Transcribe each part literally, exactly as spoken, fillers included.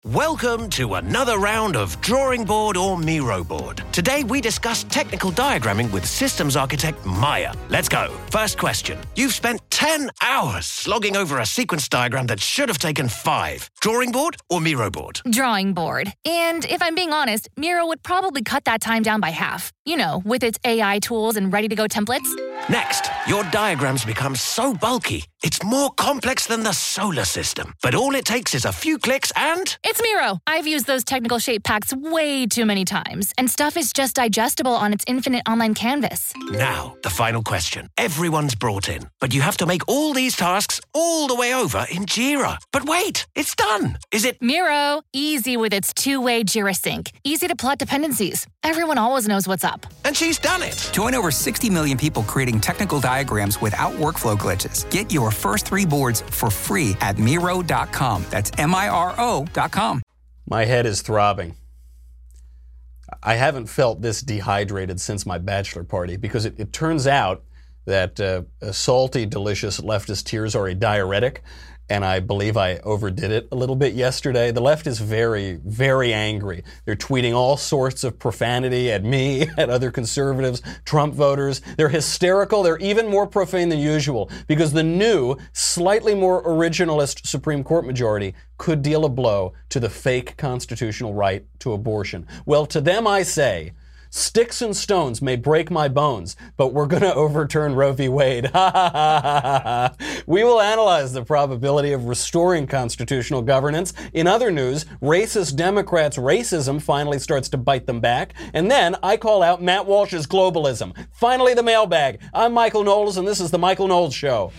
Welcome to another round of Drawing Board or Miro Board. Today we discuss technical diagramming with systems architect Maya. Let's go. First question. You've spent ten hours slogging over a sequence diagram that should have taken five. Drawing board or Miro board? Drawing board. And if I'm being honest, Miro would probably cut that time down by half. You know, with its A I tools and ready-to-go templates. Next, your diagrams become so bulky, it's more complex than the solar system. But all it takes is a few clicks and... It's Miro. I've used those technical shape packs way too many times, and stuff is just digestible on its infinite online canvas. Now, the final question. Everyone's brought in, but you have to make all these tasks all the way over in Jira. But wait, it's done. Is it... Miro, easy with its two-way Jira sync. Easy to plot dependencies. Everyone always knows what's up. And she's done it. Join over sixty million people creating technical diagrams without workflow glitches. Get your first three boards for free at Miro dot com. That's M I R O dot com. My head is throbbing. I haven't felt this dehydrated since my bachelor party because it, it turns out that uh, salty, delicious leftist tears are a diuretic, and I believe I overdid it a little bit yesterday. The left is very, very angry. They're tweeting all sorts of profanity at me, at other conservatives, Trump voters. They're hysterical. They're even more profane than usual because the new, slightly more originalist Supreme Court majority could deal a blow to the fake constitutional right to abortion. Well, to them I say, sticks and stones may break my bones, but we're going to overturn Roe v. Wade. Ha ha ha ha ha. We will analyze the probability of restoring constitutional governance. In other news, racist Democrats' racism finally starts to bite them back. And then I call out Matt Walsh's globalism. Finally, the mailbag. I'm Michael Knowles, and this is The Michael Knowles Show.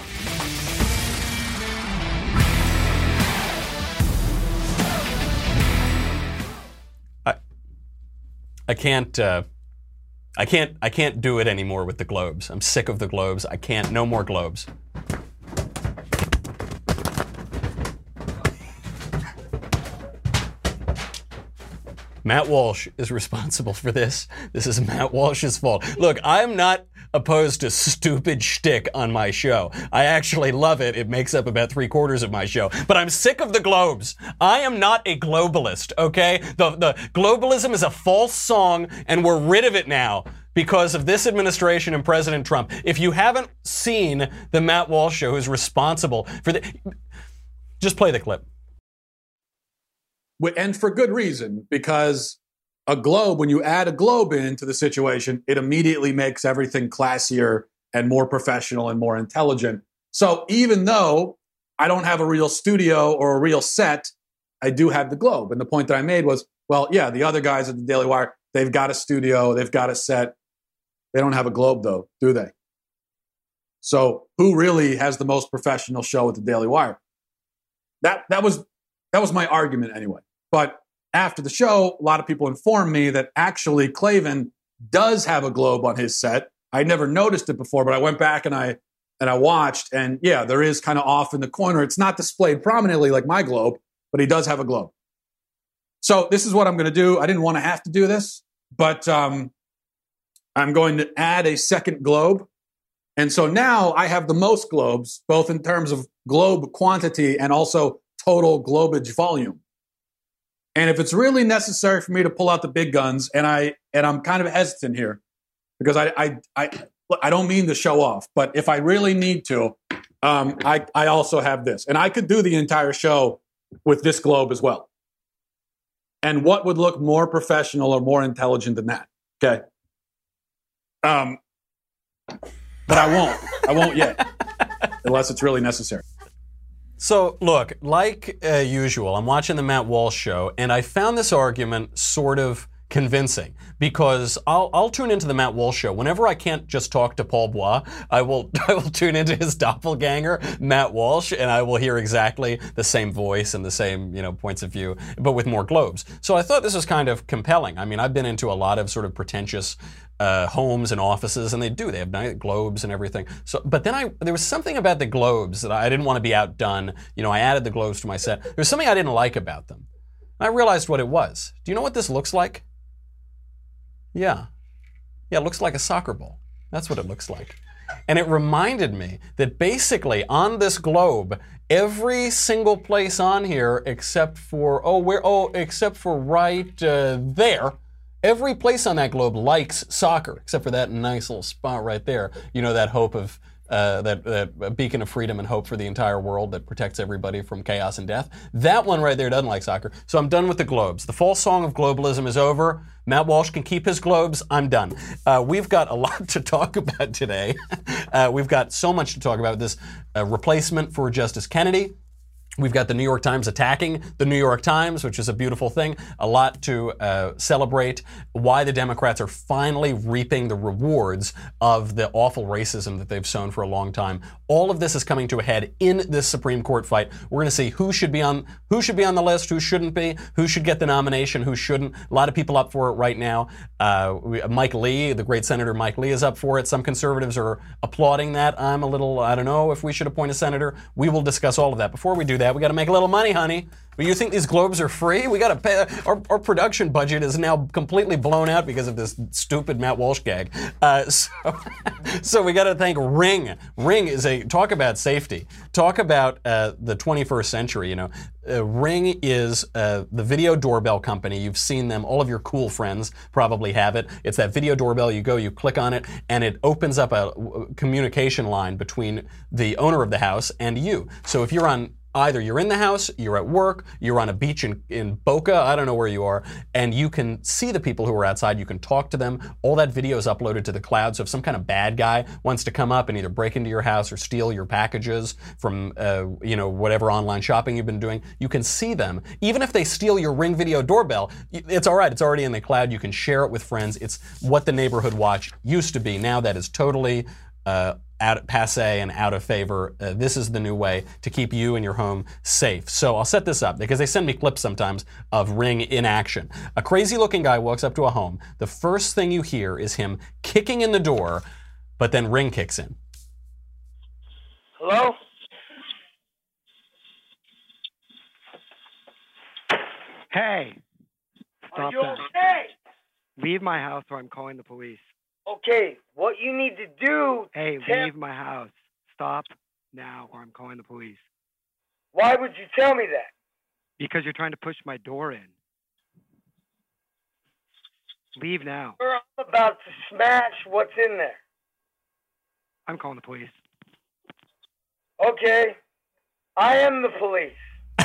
I can't, uh, I can't, I can't do it anymore with the globes. I'm sick of the globes. I can't, no more globes. Matt Walsh is responsible for this. This is Matt Walsh's fault. Look, I'm not opposed to stupid shtick on my show. I actually love it. It makes up about three quarters of my show. But I'm sick of the globes. I am not a globalist, okay? The, the globalism is a false song, and we're rid of it now because of this administration and President Trump. If you haven't seen the Matt Walsh Show, who's responsible for the... Just play the clip. And for good reason, because a globe, when you add a globe into the situation, it immediately makes everything classier and more professional and more intelligent. So even though I don't have a real studio or a real set, I do have the globe. And the point that I made was, well, yeah, the other guys at the Daily Wire, they've got a studio, they've got a set. They don't have a globe, though, do they? So who really has the most professional show at the Daily Wire? That that was that was my argument anyway. But after the show, a lot of people informed me that actually Klavan does have a globe on his set. I never noticed it before, but I went back and I and I watched, and yeah, there is kind of off in the corner. It's not displayed prominently like my globe, but he does have a globe. So this is what I'm going to do. I didn't want to have to do this, but um, I'm going to add a second globe. And so now I have the most globes, both in terms of globe quantity and also total globage volume. And if it's really necessary for me to pull out the big guns, and I and I'm kind of hesitant here because I I I, I don't mean to show off, but if I really need to, um, I I also have this, and I could do the entire show with this globe as well. And what would look more professional or more intelligent than that? Okay. Um, but I won't. I won't yet, unless it's really necessary. So, look, like uh, usual, I'm watching the Matt Walsh Show, and I found this argument sort of convincing because I'll, I'll tune into the Matt Walsh Show. Whenever I can't just talk to Paul Bois, I will I will tune into his doppelganger, Matt Walsh, and I will hear exactly the same voice and the same, you know, points of view, but with more globes. So I thought this was kind of compelling. I mean, I've been into a lot of sort of pretentious Uh, homes and offices, and they do. They have nice globes and everything. So, but then I there was something about the globes that I didn't want to be outdone. You know, I added the globes to my set. There was something I didn't like about them. And I realized what it was. Do you know what this looks like? Yeah. Yeah, it looks like a soccer ball. That's what it looks like. And it reminded me that basically on this globe, every single place on here except for, oh, where, oh, except for right uh, there, every place on that globe likes soccer, except for that nice little spot right there. You know, that hope of, uh, that, that beacon of freedom and hope for the entire world that protects everybody from chaos and death. That one right there doesn't like soccer. So I'm done with the globes. The false song of globalism is over. Matt Walsh can keep his globes. I'm done. Uh, we've got a lot to talk about today. uh, we've got so much to talk about. This uh, replacement for Justice Kennedy. We've got the New York Times attacking the New York Times, which is a beautiful thing. A lot to uh, celebrate. Why the Democrats are finally reaping the rewards of the awful racism that they've sown for a long time. All of this is coming to a head in this Supreme Court fight. We're going to see who should be on who should be on the list, who shouldn't be, who should get the nomination, who shouldn't. A lot of people up for it right now. Uh, we, Mike Lee, the great Senator Mike Lee, is up for it. Some conservatives are applauding that. I'm a little, I don't know if we should appoint a senator. We will discuss all of that. Before we do that, we got to make a little money, honey. But you think these globes are free? We got to pay. Our, our production budget is now completely blown out because of this stupid Matt Walsh gag. Uh, so, so we got to thank Ring. Ring is a talk about safety. Talk about uh, the twenty-first century. You know, uh, Ring is uh, the video doorbell company. You've seen them. All of your cool friends probably have it. It's that video doorbell. You go, you click on it, and it opens up a communication line between the owner of the house and you. So if you're on either you're in the house, you're at work, you're on a beach in, in Boca, I don't know where you are, and you can see the people who are outside, you can talk to them. All that video is uploaded to the cloud, so if some kind of bad guy wants to come up and either break into your house or steal your packages from, uh, you know, whatever online shopping you've been doing, you can see them. Even if they steal your Ring video doorbell, it's all right, it's already in the cloud, you can share it with friends. It's what the Neighborhood Watch used to be. Now that is totally uh, out passe and out of favor. Uh, this is the new way to keep you and your home safe. So I'll set this up because they send me clips sometimes of Ring in action. A crazy looking guy walks up to a home. The first thing you hear is him kicking in the door, but then Ring kicks in. Hello? Hey. Stop Are you that. okay? Leave my house or I'm calling the police. Okay, what you need to do... Hey, Tim, leave my house. Stop now or I'm calling the police. Why would you tell me that? Because you're trying to push my door in. Leave now. Sir, I'm about to smash what's in there. I'm calling the police. Okay. I am the police.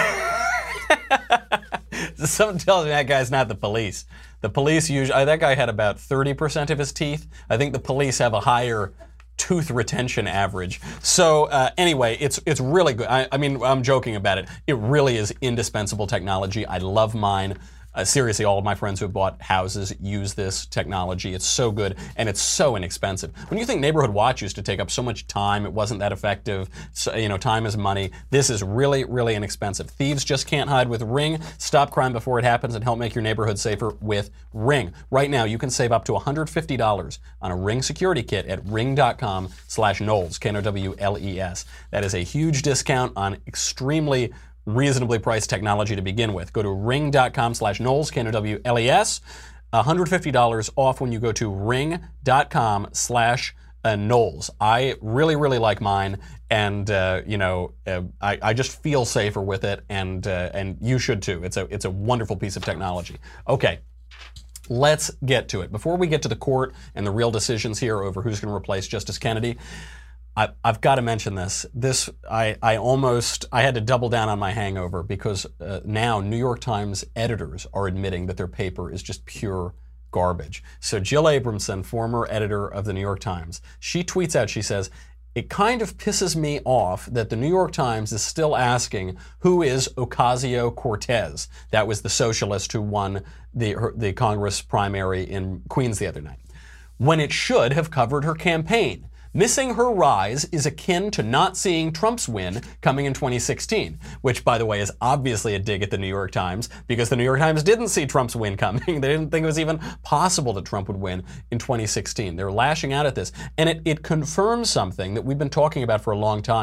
Something tells me that guy's not the police. The police usually, uh, that guy had about thirty percent of his teeth. I think the police have a higher tooth retention average. So uh, anyway, it's it's really good. I, I mean, I'm joking about it. It really is indispensable technology. I love mine. Uh, seriously, all of my friends who have bought houses use this technology. It's so good, and it's so inexpensive. When you think Neighborhood Watch used to take up so much time, it wasn't that effective, so, you know, time is money, this is really, really inexpensive. Thieves just can't hide with Ring. Stop crime before it happens and help make your neighborhood safer with Ring. Right now, you can save up to one hundred fifty dollars on a Ring security kit at ring.com slash Knowles, K N O W L E S. That is a huge discount on extremely reasonably priced technology to begin with. Go to ring.com slash Knowles, K N O W L E S. one hundred fifty dollars off when you go to ring.com slash Knowles. I really, really like mine, and uh, you know, uh, I, I just feel safer with it, and uh, and you should too. It's a it's a wonderful piece of technology. Okay. Let's get to it. Before we get to the court and the real decisions here over who's going to replace Justice Kennedy, I, I've got to mention this. This I, I almost I had to double down on my hangover because uh, now New York Times editors are admitting that their paper is just pure garbage. So Jill Abramson, former editor of the New York Times, she tweets out, she says, "It kind of pisses me off that the New York Times is still asking who is Ocasio-Cortez." That was the socialist who won the her, the Congress primary in Queens the other night, when it should have covered her campaign. Missing her rise is akin to not seeing Trump's win coming in twenty sixteen, which, by the way, is obviously a dig at the New York Times, because the New York Times didn't see Trump's win coming. They didn't think it was even possible that Trump would win in twenty sixteen. They're lashing out at this. And it, it confirms something that we've been talking about for a long time.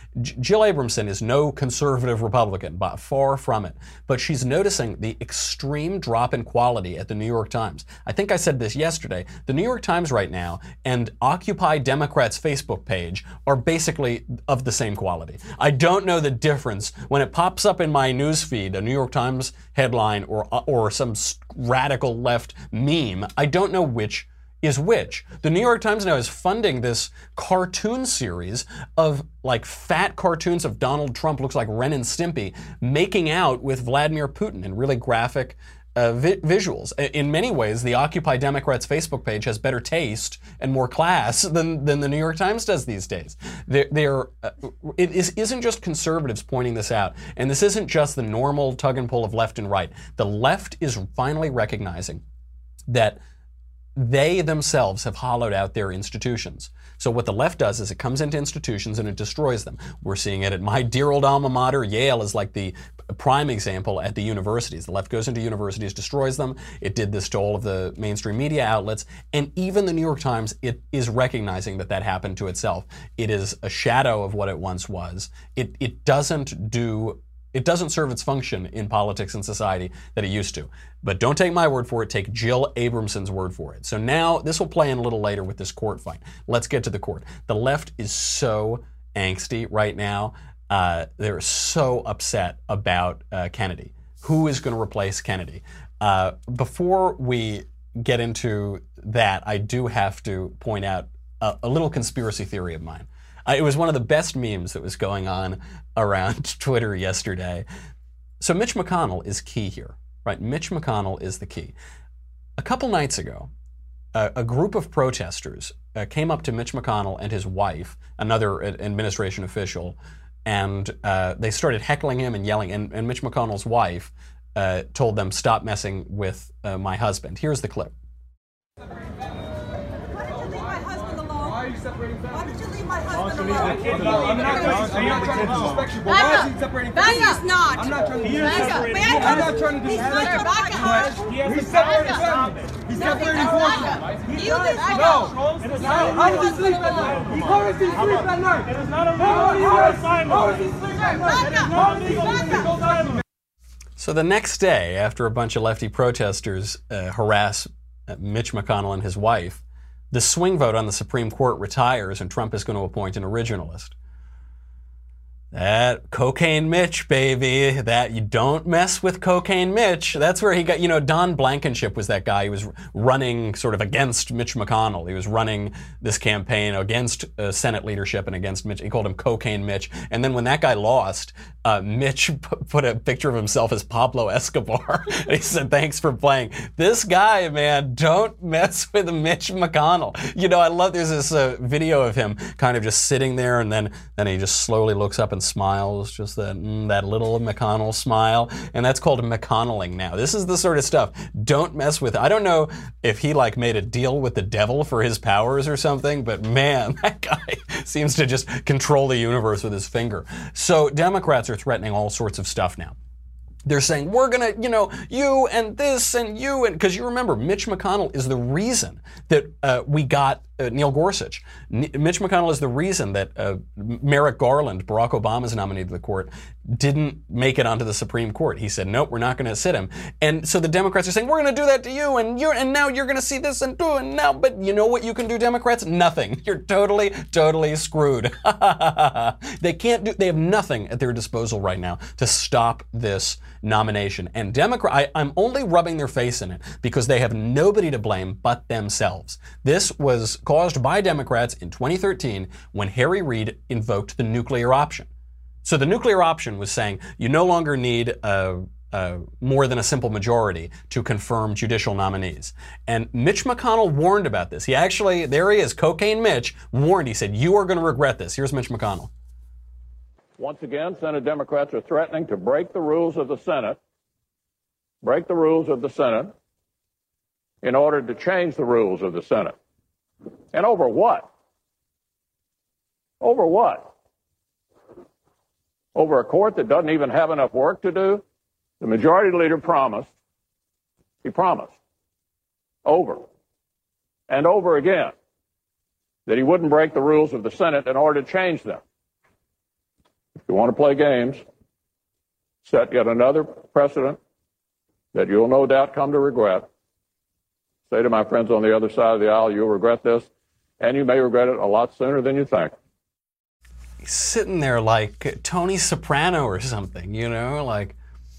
J- Jill Abramson is no conservative Republican, but far from it. But she's noticing the extreme drop in quality at the New York Times. I think I said this yesterday. The New York Times right now and Occupy Democrats Facebook page are basically of the same quality. I don't know the difference when it pops up in my news feed, a New York Times headline or or some radical left meme. I don't know which is which. The New York Times now is funding this cartoon series of like fat cartoons of Donald Trump, looks like Ren and Stimpy, making out with Vladimir Putin in really graphic uh, vi- visuals. In many ways, the Occupy Democrats Facebook page has better taste and more class than, than the New York Times does these days. They're, they're, uh, it is, isn't just conservatives pointing this out, and this isn't just the normal tug and pull of left and right. The left is finally recognizing that they themselves have hollowed out their institutions. So what the left does is it comes into institutions and it destroys them. We're seeing it at my dear old alma mater. Yale is like the prime example at the universities. The left goes into universities, destroys them. It did this to all of the mainstream media outlets. And even the New York Times, it is recognizing that that happened to itself. It is a shadow of what it once was. It, it doesn't do It doesn't serve its function in politics and society that it used to. But don't take my word for it, take Jill Abramson's word for it. So now, this will play in a little later with this court fight. Let's get to the court. The left is so angsty right now. Uh, they're so upset about uh, Kennedy. Who is going to replace Kennedy? Uh, before we get into that, I do have to point out a, a little conspiracy theory of mine. Uh, it was one of the best memes that was going on around Twitter yesterday. So Mitch McConnell is key here, right? Mitch McConnell is the key. A couple nights ago, uh, a group of protesters uh, came up to Mitch McConnell and his wife, another administration official, and uh, they started heckling him and yelling. And, and Mitch McConnell's wife uh, told them, "Stop messing with uh, my husband." Here's the clip. Why did you leave my husband alone? I'm not trying to disrespect you, but why is he separating from He's not. I'm not trying to Back up. disrespect you. I'm not trying to He's disrespect not. Back up. you. He's separating from me. He's separating from me. You this No. How does he sleep at night? How does he sleep at night? It is not a legal assignment. How does he sleep at night? It is not a legal assignment. So the next day, after a bunch of lefty protesters uh, harass uh, Mitch McConnell and his wife, the swing vote on the Supreme Court retires and Trump is going to appoint an originalist. That Cocaine Mitch, baby. That you don't mess with Cocaine Mitch. That's where he got, you know, Don Blankenship was that guy. He was running sort of against Mitch McConnell. He was running this campaign against uh, Senate leadership and against Mitch. He called him Cocaine Mitch. And then when that guy lost, uh, Mitch p- put a picture of himself as Pablo Escobar. And he said, "Thanks for playing." This guy, man, don't mess with Mitch McConnell. You know, I love, there's this uh, video of him kind of just sitting there and then, then he just slowly looks up and smiles, just that mm, that little McConnell smile, and that's called McConnelling now. This is the sort of stuff. Don't mess with. I don't know if he like made a deal with the devil for his powers or something, but man, that guy seems to just control the universe with his finger. So Democrats are threatening all sorts of stuff now. They're saying, we're going to, you know, you and this and you, and because you remember, Mitch McConnell is the reason that uh, we got uh, Neil Gorsuch. N- Mitch McConnell is the reason that uh, Merrick Garland, Barack Obama's nominee to the court, didn't make it onto the Supreme Court. He said, nope, we're not going to sit him. And so the Democrats are saying, we're going to do that to you, and you're, and now you're going to see this and do it now. But you know what you can do, Democrats? Nothing. You're totally, totally screwed. They can't do, they have nothing at their disposal right now to stop this nomination. And Democrat, I, I'm only rubbing their face in it because they have nobody to blame but themselves. This was caused by Democrats in twenty thirteen when Harry Reid invoked the nuclear option. So the nuclear option was saying you no longer need a, a more than a simple majority to confirm judicial nominees. And Mitch McConnell warned about this. He actually, there he is, Cocaine Mitch, warned. He said, you are going to regret this. Here's Mitch McConnell. Once again, Senate Democrats are threatening to break the rules of the Senate, break the rules of the Senate in order to change the rules of the Senate. And over what? Over what? Over a court that doesn't even have enough work to do? The majority leader promised, he promised, over and over again, that he wouldn't break the rules of the Senate in order to change them. If you want to play games, set yet another precedent that you'll no doubt come to regret. Say to my friends on the other side of the aisle, you'll regret this, and you may regret it a lot sooner than you think. He's sitting there like Tony Soprano or something, you know, like,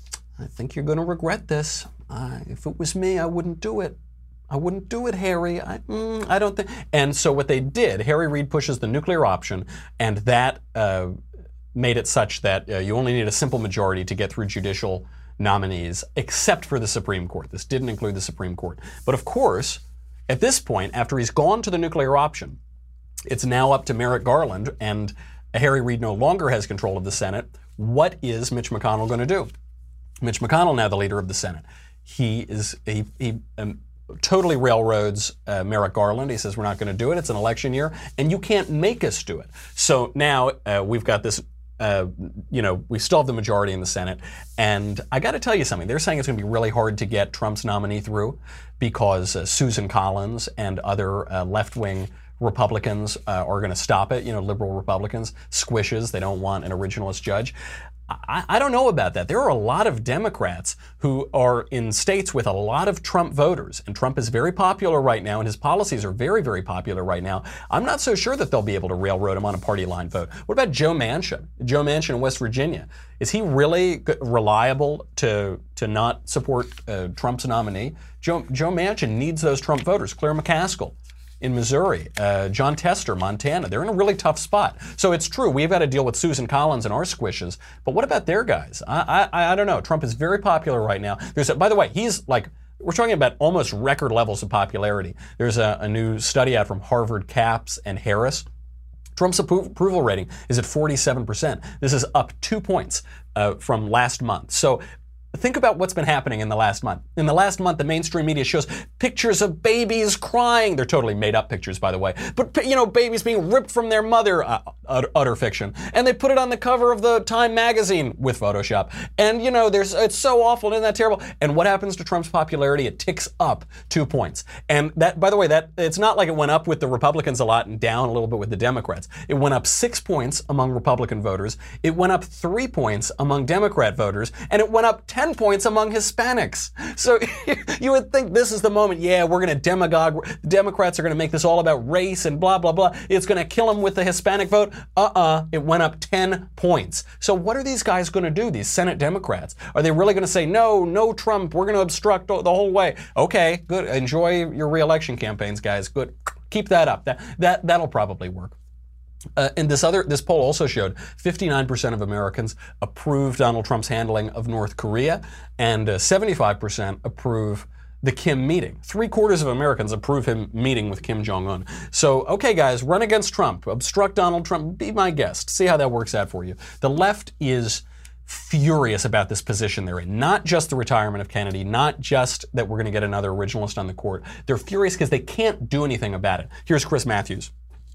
I think you're going to regret this. Uh, if it was me, I wouldn't do it. I wouldn't do it, Harry. I, mm, I don't think. And so what they did, Harry Reid pushes the nuclear option, and that uh, made it such that uh, you only need a simple majority to get through judicial nominees, except for the Supreme Court. This didn't include the Supreme Court. But of course, at this point, after he's gone to the nuclear option, it's now up to Merrick Garland, and Harry Reid no longer has control of the Senate. What is Mitch McConnell going to do? Mitch McConnell, now the leader of the Senate, he is he, he um, totally railroads uh, Merrick Garland. He says we're not going to do it. It's an election year, and you can't make us do it. So now uh, we've got this. Uh, you know, we still have the majority in the Senate, and I got to tell you something. They're saying it's going to be really hard to get Trump's nominee through because uh, Susan Collins and other uh, left-wing Republicans uh, are going to stop it. You know, liberal Republicans, squishes. They don't want an originalist judge. I, I don't know about that. There are a lot of Democrats who are in states with a lot of Trump voters, and Trump is very popular right now, and his policies are very, very popular right now. I'm not so sure that they'll be able to railroad him on a party line vote. What about Joe Manchin? Joe Manchin in West Virginia. Is he really reliable to to not support uh, Trump's nominee? Joe, Joe Manchin needs those Trump voters. Claire McCaskill in Missouri, uh, John Tester, Montana. They're in a really tough spot. So it's true, we've got to deal with Susan Collins and our squishes, but what about their guys? I, I, I don't know. Trump is very popular right now. There's a, by the way, he's like, we're talking about almost record levels of popularity. There's a, a new study out from Harvard, Capps, and Harris. Trump's appro- approval rating is at forty-seven percent. This is up two points uh, from last month. So think about what's been happening in the last month. In the last month, the mainstream media shows pictures of babies crying. They're totally made up pictures, by the way. But, you know, babies being ripped from their mother, uh, utter, utter fiction. And they put it on the cover of the Time magazine with Photoshop. And, you know, there's it's so awful, isn't that terrible? And what happens to Trump's popularity? It ticks up two points. And that, by the way, that it's not like it went up with the Republicans a lot and down a little bit with the Democrats. It went up six points among Republican voters. It went up three points among Democrat voters. And it went up ten points among Hispanics. So you would think this is the moment, yeah, we're going to demagogue, the Democrats are going to make this all about race and blah, blah, blah. It's going to kill them with the Hispanic vote. Uh-uh, it went up ten points. So what are these guys going to do, these Senate Democrats? Are they really going to say, no, no Trump, we're going to obstruct the whole way? Okay, good. Enjoy your re-election campaigns, guys. Good. Keep that up. That, that, that'll probably work. Uh, and this other this poll also showed fifty-nine percent of Americans approve Donald Trump's handling of North Korea, and uh, seventy-five percent approve the Kim meeting. Three quarters of Americans approve him meeting with Kim Jong-un. So, okay, guys, run against Trump, obstruct Donald Trump, be my guest. See how that works out for you. The left is furious about this position they're in. Not just the retirement of Kennedy, not just that we're going to get another originalist on the court. They're furious because they can't do anything about it. Here's Chris Matthews.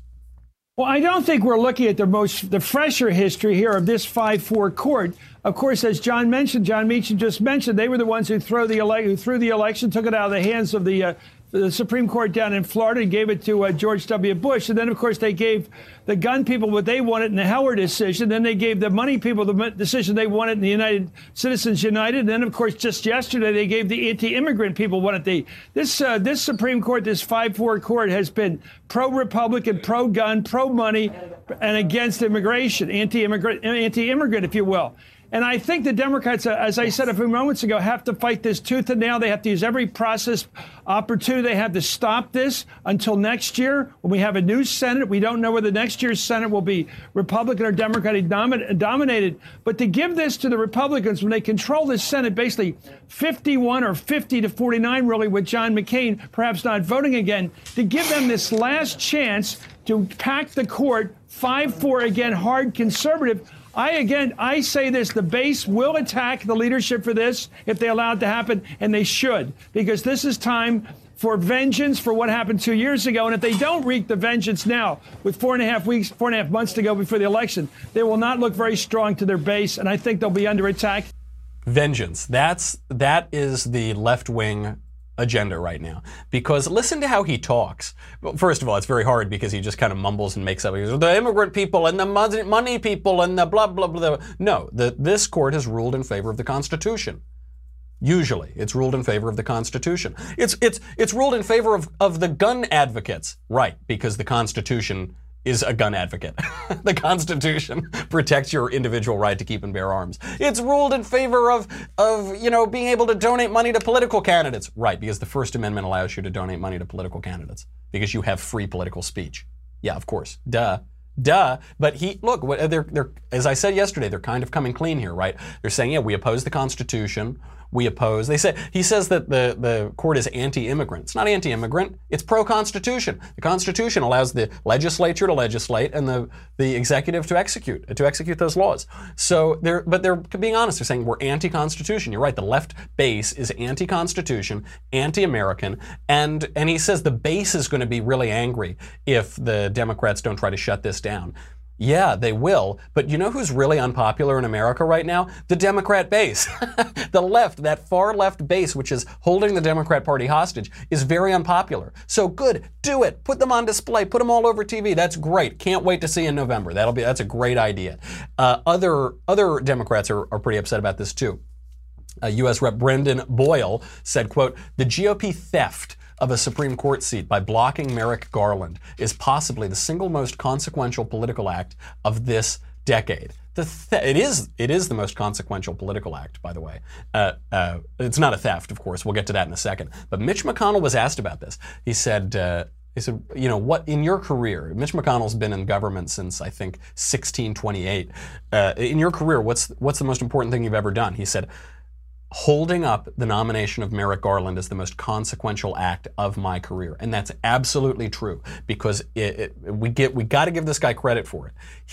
Well, I don't think we're looking at the most, the fresher history here of this five four court. Of course, as John mentioned, John Meacham just mentioned, they were the ones who threw the, ele- who threw the election, took it out of the hands of the, uh, the Supreme Court down in Florida and gave it to uh, George W. Bush. And then, of course, they gave the gun people what they wanted in the Heller decision. Then they gave the money people the decision they wanted in the United Citizens United. And then, of course, just yesterday, they gave the anti-immigrant people what they. This uh, this Supreme Court, this five four court has been pro-Republican, pro-gun, pro-money, and against immigration, anti-immigrant, anti-immigrant, if you will. And I think the Democrats, as I said a few moments ago, have to fight this tooth and nail. They have to use every process opportunity they have to stop this until next year when we have a new Senate. We don't know whether next year's Senate will be Republican or Democratic domin- dominated. But to give this to the Republicans when they control this Senate, basically fifty-one or fifty to forty-nine, really, with John McCain perhaps not voting again, to give them this last chance to pack the court five four again, hard conservative. I, again, I say this, the base will attack the leadership for this if they allow it to happen, and they should, because this is time for vengeance for what happened two years ago. And if they don't wreak the vengeance now, with four and a half weeks, four and a half months to go before the election, they will not look very strong to their base, and I think they'll be under attack. Vengeance. That's, that is the left-wing agenda right now. Because listen to how he talks. Well, first of all, it's very hard because he just kind of mumbles and makes up. He goes, the immigrant people and the money people and the blah, blah, blah. No, the, this court has ruled in favor of the Constitution. Usually, it's ruled in favor of the Constitution. It's it's it's ruled in favor of, of the gun advocates, right? Because the Constitution is a gun advocate. The Constitution protects your individual right to keep and bear arms. It's ruled in favor of of you know being able to donate money to political candidates, right? Because the First Amendment allows you to donate money to political candidates because you have free political speech. Yeah, of course, duh. Duh. But he, look, they're, they're, as I said yesterday, they're kind of coming clean here, right? They're saying, yeah, we oppose the Constitution. We oppose, they say, he says that the, the court is anti-immigrant. It's not anti-immigrant. It's pro-Constitution. The Constitution allows the legislature to legislate and the, the executive to execute, to execute those laws. So they're, but they're being honest. They're saying we're anti-Constitution. You're right. The left base is anti-Constitution, anti-American. And, and he says the base is going to be really angry if the Democrats don't try to shut this down. Yeah, they will. But you know who's really unpopular in America right now? The Democrat base. The left, that far left base, which is holding the Democrat Party hostage, is very unpopular. So good, do it. Put them on display. Put them all over T V. That's great. Can't wait to see in November. That'll be that's a great idea. Uh, other other Democrats are, are pretty upset about this too. Uh, U S Representative Brendan Boyle said, quote, the G O P theft of a Supreme Court seat by blocking Merrick Garland is possibly the single most consequential political act of this decade. The th- it is it is the most consequential political act, by the way. Uh, uh, it's not a theft, of course. We'll get to that in a second. But Mitch McConnell was asked about this. He said, uh, he said, you know, what in your career? Mitch McConnell's been in government since I think sixteen twenty-eight. Uh, in your career, what's what's the most important thing you've ever done? He said, holding up the nomination of Merrick Garland is the most consequential act of my career. And that's absolutely true because it, it, we get we got to give this guy credit for it.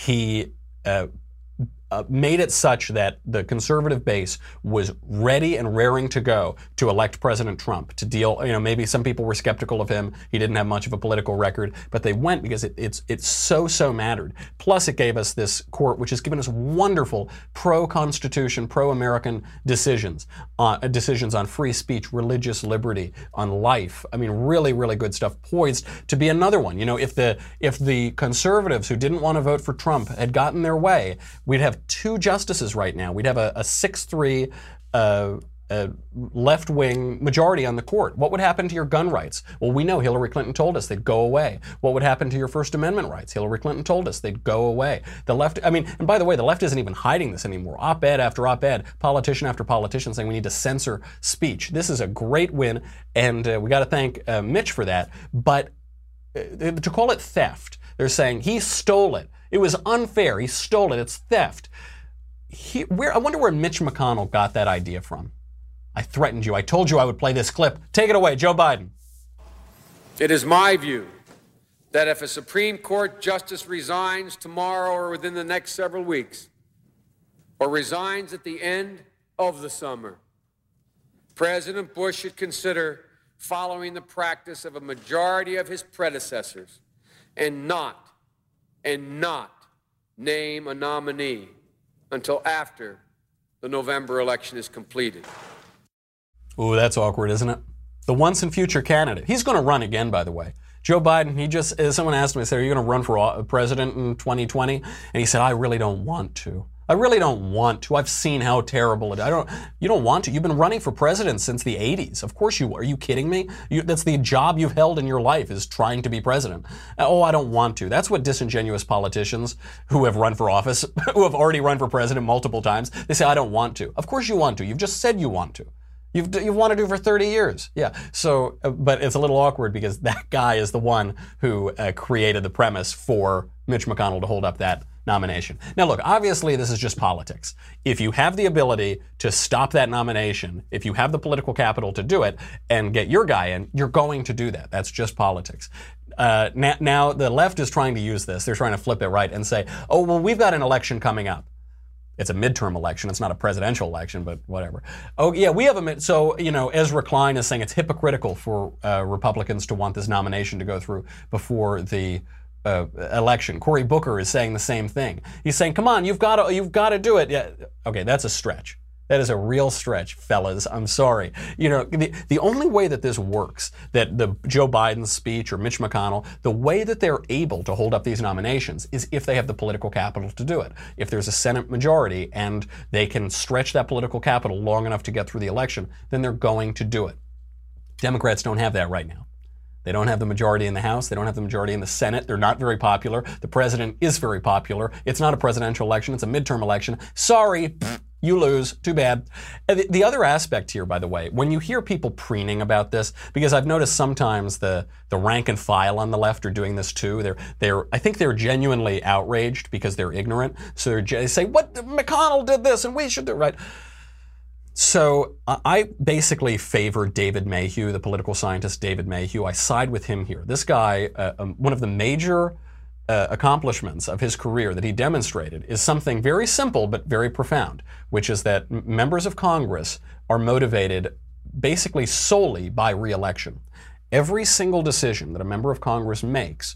He uh, uh, made it such that the conservative base was ready and raring to go to elect President Trump, to deal, you know, maybe some people were skeptical of him. He didn't have much of a political record, but they went because it, it's it's so, so mattered. Plus, it gave us this court, which has given us wonderful pro-Constitution, pro-American decisions, uh, decisions on free speech, religious liberty, on life. I mean, really, really good stuff, poised to be another one. You know, if the if the conservatives who didn't want to vote for Trump had gotten their way, we'd have two justices right now. We'd have a, a six three uh, uh, left-wing majority on the court. What would happen to your gun rights? Well, we know Hillary Clinton told us they'd go away. What would happen to your First Amendment rights? Hillary Clinton told us they'd go away. The left, I mean, and by the way, the left isn't even hiding this anymore. Op-ed after op-ed, politician after politician saying we need to censor speech. This is a great win, and uh, we got to thank uh, Mitch for that. But uh, to call it theft, they're saying he stole it. It was unfair. He stole it. It's theft. He, where, I wonder where Mitch McConnell got that idea from. I threatened you. I told you I would play this clip. Take it away, Joe Biden. It is my view that if a Supreme Court justice resigns tomorrow or within the next several weeks, or resigns at the end of the summer, President Bush should consider following the practice of a majority of his predecessors and not, and not name a nominee until after the November election is completed. Ooh, that's awkward, isn't it? The once and future candidate. He's going to run again, by the way. Joe Biden, he just, someone asked him, I said, are you going to run for president in twenty twenty? And he said, I really don't want to. I really don't want to. I've seen how terrible it is. I don't, you don't want to. You've been running for president since the eighties. Of course you are. Are you kidding me? You, that's the job you've held in your life, is trying to be president. Oh, I don't want to. That's what disingenuous politicians who have run for office, who have already run for president multiple times, they say, I don't want to. Of course you want to. You've just said you want to. You've, you've wanted to for thirty years. Yeah. So, uh, but it's a little awkward because that guy is the one who uh, created the premise for Mitch McConnell to hold up that nomination. Now, look, obviously this is just politics. If you have the ability to stop that nomination, if you have the political capital to do it and get your guy in, you're going to do that. That's just politics. Uh, now, now, the left is trying to use this. They're trying to flip it right and say, oh, well, we've got an election coming up. It's a midterm election. It's not a presidential election, but whatever. Oh, yeah, we have a mid. So, you know, Ezra Klein is saying it's hypocritical for uh, Republicans to want this nomination to go through before the uh, election. Cory Booker is saying the same thing. He's saying, come on, you've got to, you've got to do it. Yeah. Okay, that's a stretch. That is a real stretch, fellas. I'm sorry. You know, the, the only way that this works, that the Joe Biden speech or Mitch McConnell, the way that they're able to hold up these nominations is if they have the political capital to do it. If there's a Senate majority and they can stretch that political capital long enough to get through the election, then they're going to do it. Democrats don't have that right now. They don't have the majority in the House. They don't have the majority in the Senate. They're not very popular. The president is very popular. It's not a presidential election. It's a midterm election. Sorry, you lose. Too bad. The, the other aspect here, by the way, when you hear people preening about this, because I've noticed sometimes the, the rank and file on the left are doing this too. They're, they're, I think they're genuinely outraged because they're ignorant. So they're, they say, what, McConnell did this and we should do it, right? So uh, I basically favor David Mayhew, the political scientist David Mayhew. I side with him here. This guy, uh, um, one of the major uh, accomplishments of his career that he demonstrated is something very simple but very profound, which is that m- members of Congress are motivated basically solely by re-election. Every single decision that a member of Congress makes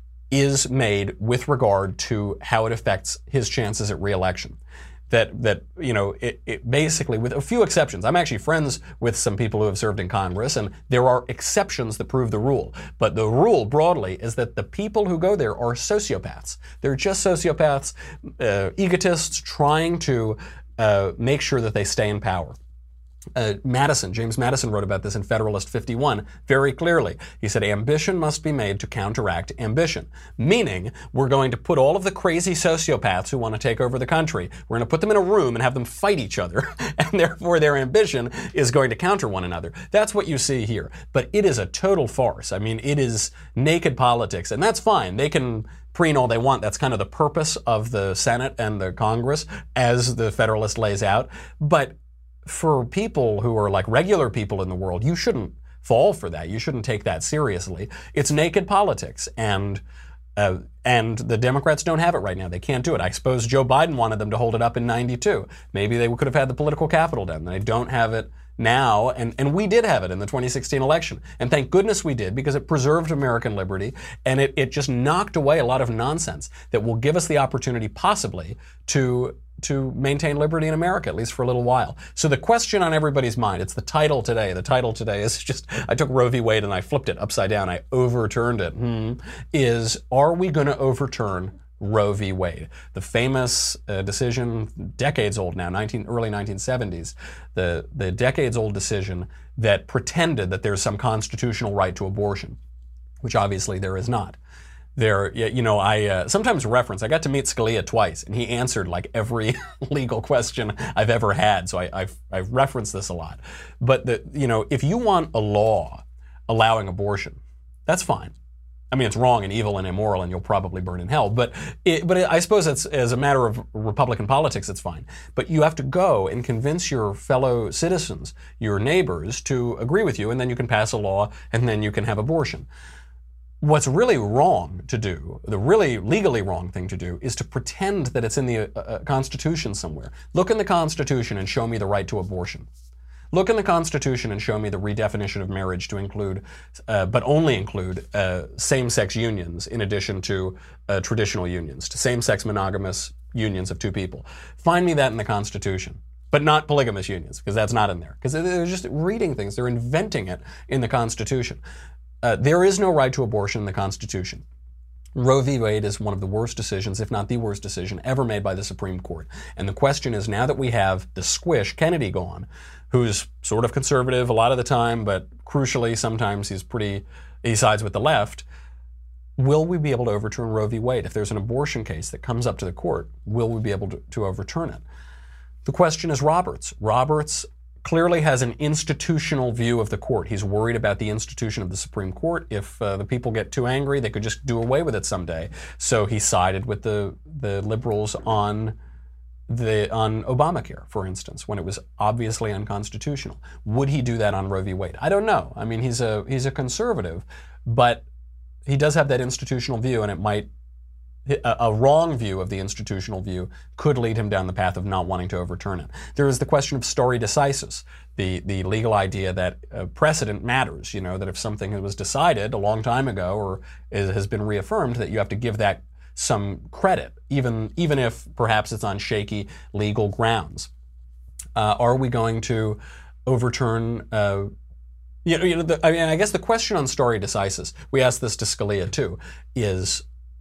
is made with regard to how it affects his chances at re-election. That, that you know, it, it basically, with a few exceptions, I'm actually friends with some people who have served in Congress, and there are exceptions that prove the rule. But the rule broadly is that the people who go there are sociopaths. They're just sociopaths, uh, egotists trying to uh, make sure that they stay in power. Uh, Madison, James Madison wrote about this in Federalist fifty-one very clearly. He said, ambition must be made to counteract ambition. Meaning, we're going to put all of the crazy sociopaths who want to take over the country, we're going to put them in a room and have them fight each other, and therefore their ambition is going to counter one another. That's what you see here. But it is a total farce. I mean, it is naked politics, and that's fine. They can preen all they want. That's kind of the purpose of the Senate and the Congress, as the Federalist lays out. But for people who are like regular people in the world, you shouldn't fall for that. You shouldn't take that seriously. It's naked politics, and uh, and the Democrats don't have it right now. They can't do it. I suppose Joe Biden wanted them to hold it up in ninety-two. Maybe they could have had the political capital done. They don't have it now, and, and we did have it in the twenty sixteen election. And thank goodness we did, because it preserved American liberty, and it, it just knocked away a lot of nonsense that will give us the opportunity possibly to to maintain liberty in America, at least for a little while. So the question on everybody's mind, it's the title today. The title today is just, I took Roe v. Wade and I flipped it upside down. I overturned it. Hmm. Is, are we going to overturn Roe v. Wade? The famous uh, decision, decades old now, nineteen, early nineteen seventies, the, the decades old decision that pretended that there's some constitutional right to abortion, which obviously there is not. There, you know, I uh, sometimes reference, I got to meet Scalia twice, and he answered like every legal question I've ever had, so I, I've, I've referenced this a lot. But, the, you know, if you want a law allowing abortion, that's fine. I mean, it's wrong and evil and immoral, and you'll probably burn in hell. But it, but it, I suppose it's, as a matter of Republican politics, it's fine. But you have to go and convince your fellow citizens, your neighbors, to agree with you, and then you can pass a law, and then you can have abortion. What's really wrong to do, the really legally wrong thing to do, is to pretend that it's in the uh, uh, Constitution somewhere. Look in the Constitution and show me the right to abortion. Look in the Constitution and show me the redefinition of marriage to include, uh, but only include, uh, same-sex unions in addition to uh, traditional unions, to same-sex monogamous unions of two people. Find me that in the Constitution. But not polygamous unions, because that's not in there. Because they're just reading things. They're inventing it in the Constitution. Uh, there is no right to abortion in the Constitution. Roe v. Wade is one of the worst decisions, if not the worst decision, ever made by the Supreme Court. And the question is, now that we have the squish Kennedy gone, who's sort of conservative a lot of the time, but crucially, sometimes he's pretty, he sides with the left, will we be able to overturn Roe v. Wade? If there's an abortion case that comes up to the court, will we be able to, to overturn it? The question is Roberts. Roberts clearly has an institutional view of the court. He's worried about the institution of the Supreme Court. If uh, the people get too angry, they could just do away with it someday. So he sided with the, the liberals on the on Obamacare, for instance, when it was obviously unconstitutional. Would he do that on Roe v. Wade? I don't know. I mean, he's a he's a conservative, but he does have that institutional view, and it might A, a wrong view of the institutional view could lead him down the path of not wanting to overturn it. There is the question of stare decisis, the, the legal idea that uh, precedent matters, you know, that if something was decided a long time ago or is, has been reaffirmed, that you have to give that some credit, even, even if perhaps it's on shaky legal grounds. Uh, are we going to overturn? Uh, you know, you know the, I mean, I guess the question on stare decisis, we asked this to Scalia too, is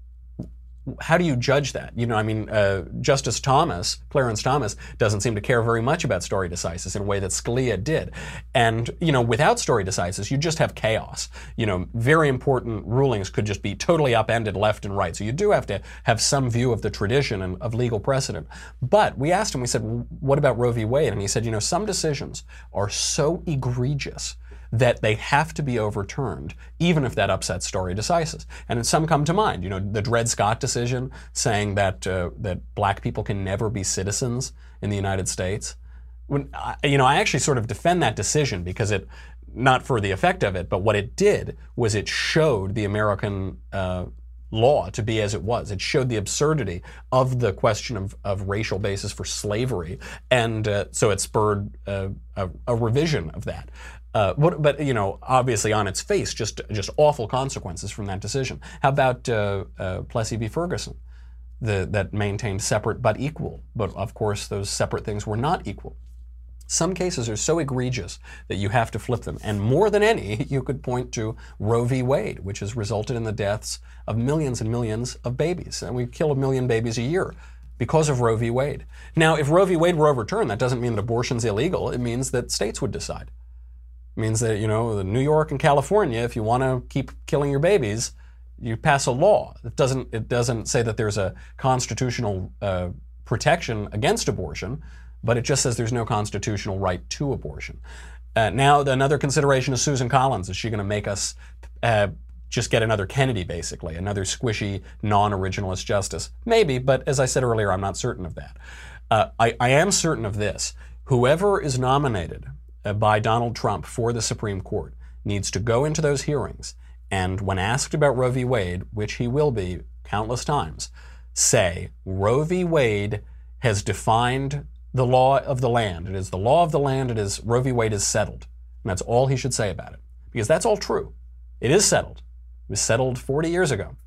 how do you judge that? You know, I mean, uh, Justice Thomas, Clarence Thomas, doesn't seem to care very much about stare decisis in a way that Scalia did. And, you know, without stare decisis, you just have chaos. You know, very important rulings could just be totally upended left and right. So you do have to have some view of the tradition and of legal precedent. But we asked him, we said, what about Roe v. Wade? And he said, you know, some decisions are so egregious that they have to be overturned, even if that upsets stare decisis. And some come to mind. You know, the Dred Scott decision saying that uh, that black people can never be citizens in the United States. When I, you know, I actually sort of defend that decision because it, not for the effect of it, but what it did was it showed the American uh, law to be as it was. It showed the absurdity of the question of, of racial basis for slavery, and uh, so it spurred uh, a, a revision of that. Uh, but, but, you know, obviously on its face, just just awful consequences from that decision. How about uh, uh, Plessy v. Ferguson, the, that maintained separate but equal? But, of course, those separate things were not equal. Some cases are so egregious that you have to flip them. And more than any, you could point to Roe v. Wade, which has resulted in the deaths of millions and millions of babies. And we kill a million babies a year because of Roe v. Wade. Now, if Roe v. Wade were overturned, that doesn't mean that abortion's illegal. It means that states would decide. It means that, you know, New York and California, if you want to keep killing your babies, you pass a law. It doesn't, it doesn't say that there's a constitutional uh, protection against abortion, but it just says there's no constitutional right to abortion. Uh, now, another consideration is Susan Collins. Is she going to make us uh, just get another Kennedy, basically, another squishy, non-originalist justice? Maybe, but as I said earlier, I'm not certain of that. Uh, I, I am certain of this. Whoever is nominated uh, by Donald Trump for the Supreme Court needs to go into those hearings and, when asked about Roe v. Wade, which he will be countless times, say, Roe v. Wade has defined the law of the land. It is the law of the land. It is Roe v. Wade is settled. And that's all he should say about it. Because that's all true. It is settled. It was settled forty years ago.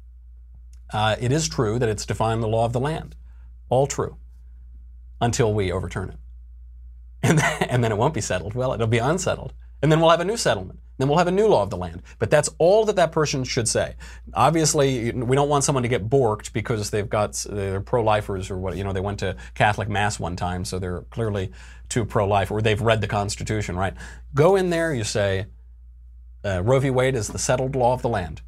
Uh, it is true that it's defined the law of the land. All true. Until we overturn it. And then, and then it won't be settled. Well, it'll be unsettled. And then we'll have a new settlement. Then we'll have a new law of the land. But that's all that that person should say. Obviously, we don't want someone to get borked because they've got, they're pro-lifers or what, you know, they went to Catholic Mass one time, so they're clearly too pro-life, or they've read the Constitution, right? Go in there, you say, uh, Roe v. Wade is the settled law of the land.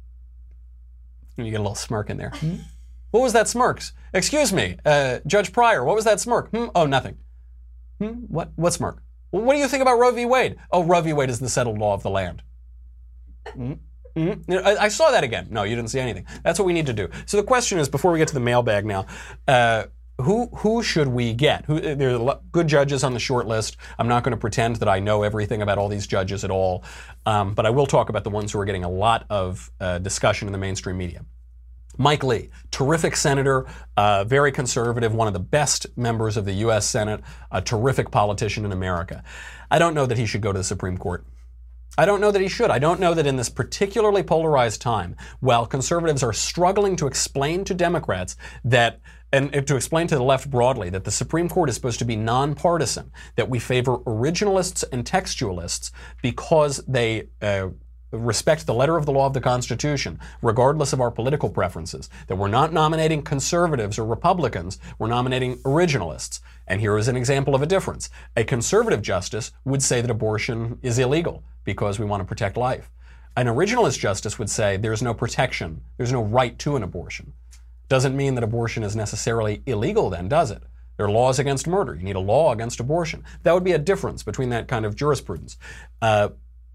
And you get a little smirk in there. Hmm? What was that smirk? Excuse me, uh, Judge Pryor, what was that smirk? Hmm? Oh, nothing. Hmm? What? What smirk? Well, what do you think about Roe v. Wade? Oh, Roe v. Wade is the settled law of the land. Mm-hmm. Mm-hmm. I, I saw that again. No, you didn't see anything. That's what we need to do. So the question is, before we get to the mailbag now, uh, who who should we get? Who, there are good judges on the short list. I'm not going to pretend that I know everything about all these judges at all, um, but I will talk about the ones who are getting a lot of uh, discussion in the mainstream media. Mike Lee, terrific senator, uh, very conservative, one of the best members of the U S Senate, a terrific politician in America. I don't know that he should go to the Supreme Court. I don't know that he should. I don't know that in this particularly polarized time, while conservatives are struggling to explain to Democrats that, and to explain to the left broadly, that the Supreme Court is supposed to be nonpartisan, that we favor originalists and textualists because they uh, respect the letter of the law of the Constitution, regardless of our political preferences, that we're not nominating conservatives or Republicans, we're nominating originalists. And here is an example of a difference. A conservative justice would say that abortion is illegal because we want to protect life. An originalist justice would say there's no protection, there's no right to an abortion. Doesn't mean that abortion is necessarily illegal then, does it? There are laws against murder. You need a law against abortion. That would be a difference between that kind of jurisprudence. Uh,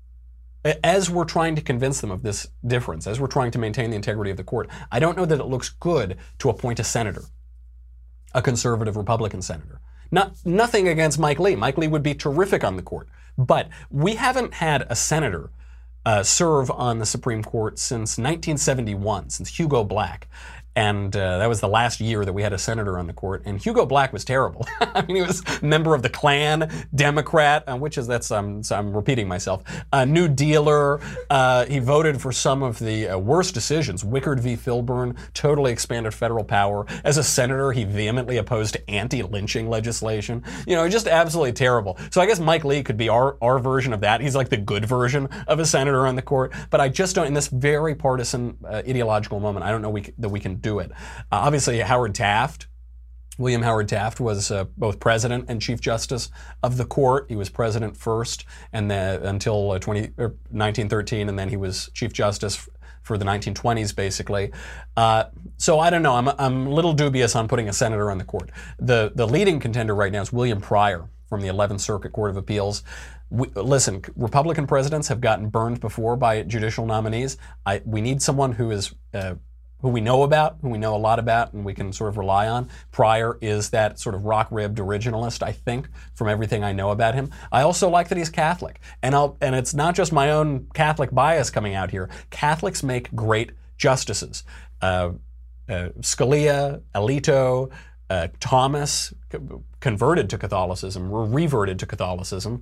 As we're trying to convince them of this difference, as we're trying to maintain the integrity of the court, I don't know that it looks good to appoint a senator, a conservative Republican senator. Not, nothing against Mike Lee. Mike Lee would be terrific on the court. But we haven't had a senator uh, serve on the Supreme Court since nineteen seventy-one, since Hugo Black. And uh, that was the last year that we had a senator on the court. And Hugo Black was terrible. I mean, he was a member of the Klan, Democrat, uh, which is, that's, um, so I'm repeating myself, a New Dealer. Uh, he voted for some of the uh, worst decisions. Wickard v. Filburn totally expanded federal power. As a senator, he vehemently opposed anti-lynching legislation. You know, just absolutely terrible. So I guess Mike Lee could be our, our version of that. He's like the good version of a senator on the court. But I just don't, in this very partisan uh, ideological moment, I don't know we c- that we can do it. Uh, obviously, Howard Taft, William Howard Taft was uh, both president and chief justice of the court. He was president first, and then until uh, twenty, or nineteen thirteen, and then he was chief justice f- for the nineteen twenties, basically. Uh, so I don't know. I'm I'm a little dubious on putting a senator on the court. The the leading contender right now is William Pryor from the eleventh Circuit Court of Appeals. We, listen, Republican presidents have gotten burned before by judicial nominees. I, we need someone who is uh, who we know about, who we know a lot about, and we can sort of rely on. Pryor is that sort of rock-ribbed originalist, I think, from everything I know about him. I also like that he's Catholic. And I'll, and it's not just my own Catholic bias coming out here. Catholics make great justices. Uh, uh, Scalia, Alito, uh, Thomas, co- converted to Catholicism, or reverted to Catholicism.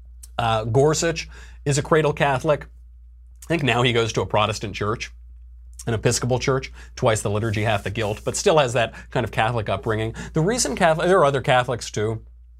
Uh, Gorsuch is a cradle Catholic. I think now he goes to a Protestant church, an Episcopal church, twice the liturgy, half the guilt, but still has that kind of Catholic upbringing. The reason Catholic, there are other Catholics too.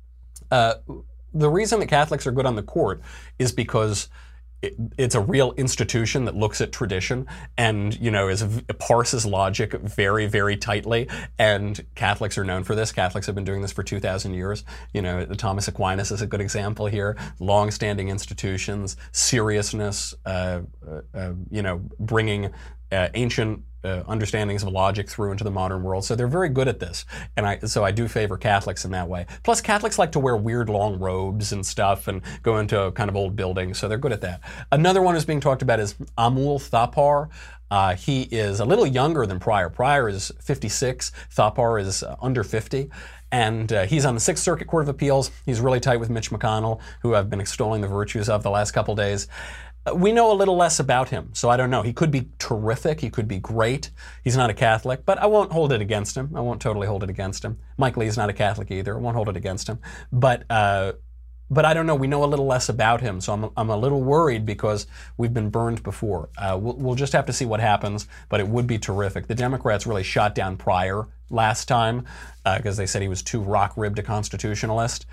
Uh, the reason that Catholics are good on the court is because it, it's a real institution that looks at tradition and, you know, is parses logic very, very tightly. And Catholics are known for this. Catholics have been doing this for two thousand years. You know, Thomas Aquinas is a good example here. Long-standing institutions, seriousness, uh, uh, you know, bringing Uh, ancient uh, understandings of logic through into the modern world. So they're very good at this. And I, so I do favor Catholics in that way. Plus, Catholics like to wear weird long robes and stuff and go into kind of old buildings. So they're good at that. Another one who's being talked about is Amul Thapar. Uh, he is a little younger than Pryor. Pryor is fifty-six. Thapar is uh, under fifty. And uh, he's on the Sixth Circuit Court of Appeals. He's really tight with Mitch McConnell, who I've been extolling the virtues of the last couple days. We know a little less about him, so I don't know. He could be terrific. He could be great. He's not a Catholic, but I won't hold it against him. I won't totally hold it against him. Mike Lee's not a Catholic either. I won't hold it against him. But uh, but I don't know. We know a little less about him, so I'm I'm a little worried because we've been burned before. Uh, we'll, we'll just have to see what happens, but it would be terrific. The Democrats really shot down Pryor last time because uh, they said he was too rock-ribbed a constitutionalist.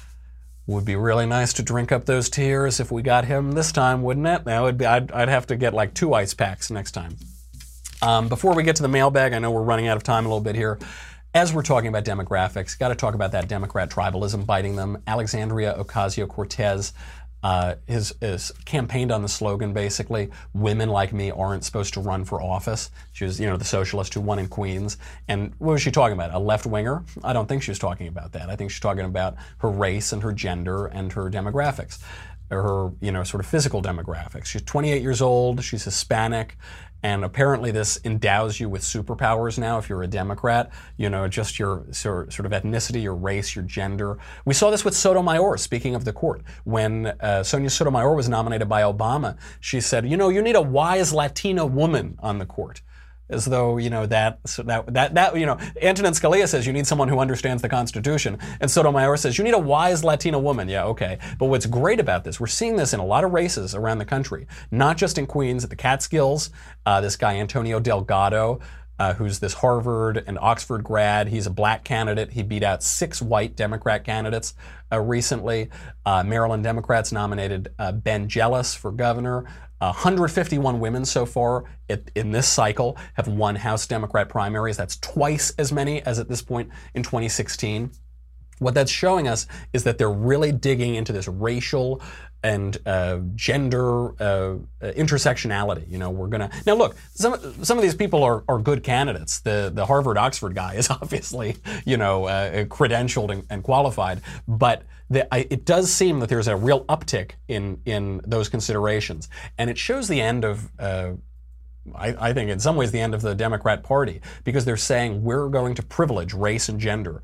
Would be really nice to drink up those tears if we got him this time, wouldn't it? That would be. I'd, I'd have to get like two ice packs next time. Um, before we get to the mailbag, I know we're running out of time a little bit here. As we're talking about demographics, got to talk about that Democrat tribalism biting them. Alexandria Ocasio-Cortez uh, has, has campaigned on the slogan, basically, women like me aren't supposed to run for office. She was, you know, the socialist who won in Queens. And what was she talking about? A left-winger? I don't think she was talking about that. I think she's talking about her race and her gender and her demographics, or her, you know, sort of physical demographics. She's twenty-eight years old. She's Hispanic. And apparently this endows you with superpowers now if you're a Democrat, you know, just your sort of ethnicity, your race, your gender. We saw this with Sotomayor, speaking of the court. When uh, Sonia Sotomayor was nominated by Obama, she said, you know, you need a wise Latina woman on the court. As though, you know, that, so that, that, that, you know, Antonin Scalia says you need someone who understands the Constitution. And Sotomayor says you need a wise Latina woman. Yeah, okay. But what's great about this, we're seeing this in a lot of races around the country, not just in Queens, at the Catskills. Uh, this guy, Antonio Delgado, uh, who's this Harvard and Oxford grad. He's a black candidate. He beat out six white Democrat candidates uh, recently. Uh, Maryland Democrats nominated uh, Ben Jealous for governor. one hundred fifty-one women so far in this cycle have won House Democrat primaries. That's twice as many as at this point in twenty sixteen. What that's showing us is that they're really digging into this racial and uh, gender uh, intersectionality. You know, we're gonna now look. Some some of these people are, are good candidates. The the Harvard Oxford guy is obviously, you know, uh, credentialed and, and qualified, but the, I, it does seem that there's a real uptick in in those considerations, and it shows the end of. Uh, I, I think in some ways the end of the Democrat Party, because they're saying we're going to privilege race and gender.